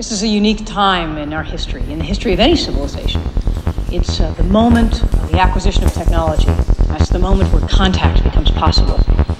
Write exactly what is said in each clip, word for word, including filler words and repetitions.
This is a unique time in our history, in the history of any civilization. It's uh, the moment of the acquisition of technology. That's the moment where contact becomes possible.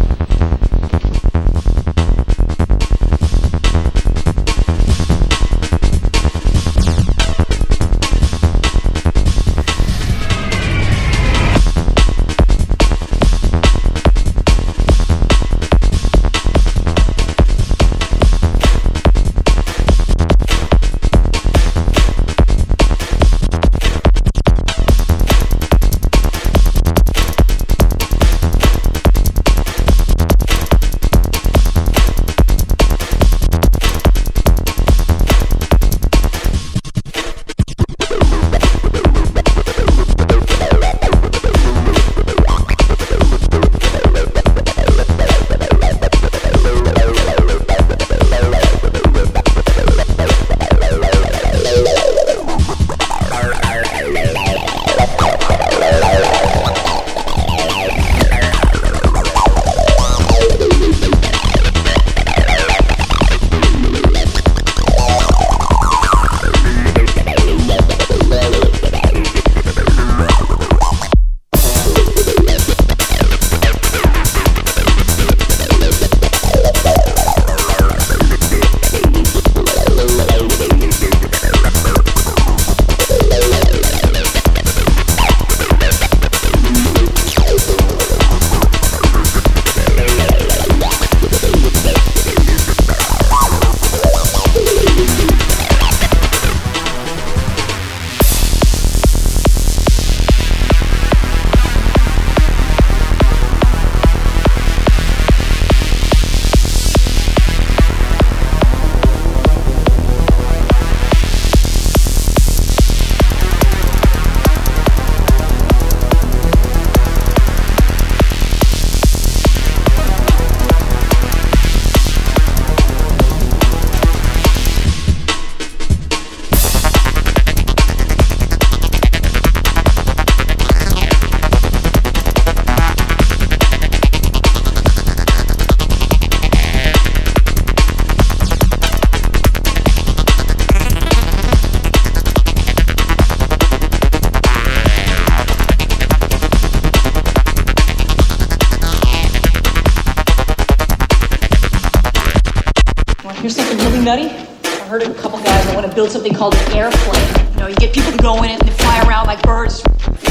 Here's something really nutty. I heard of a couple guys that want to build something called an airplane. You know, you get people to go in it and they fly around like birds.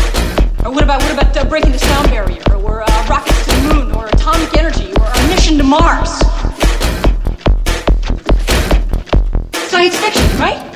Or what about what about uh, breaking the sound barrier, or uh, rockets to the moon, or atomic energy, or a mission to Mars? Science fiction, right?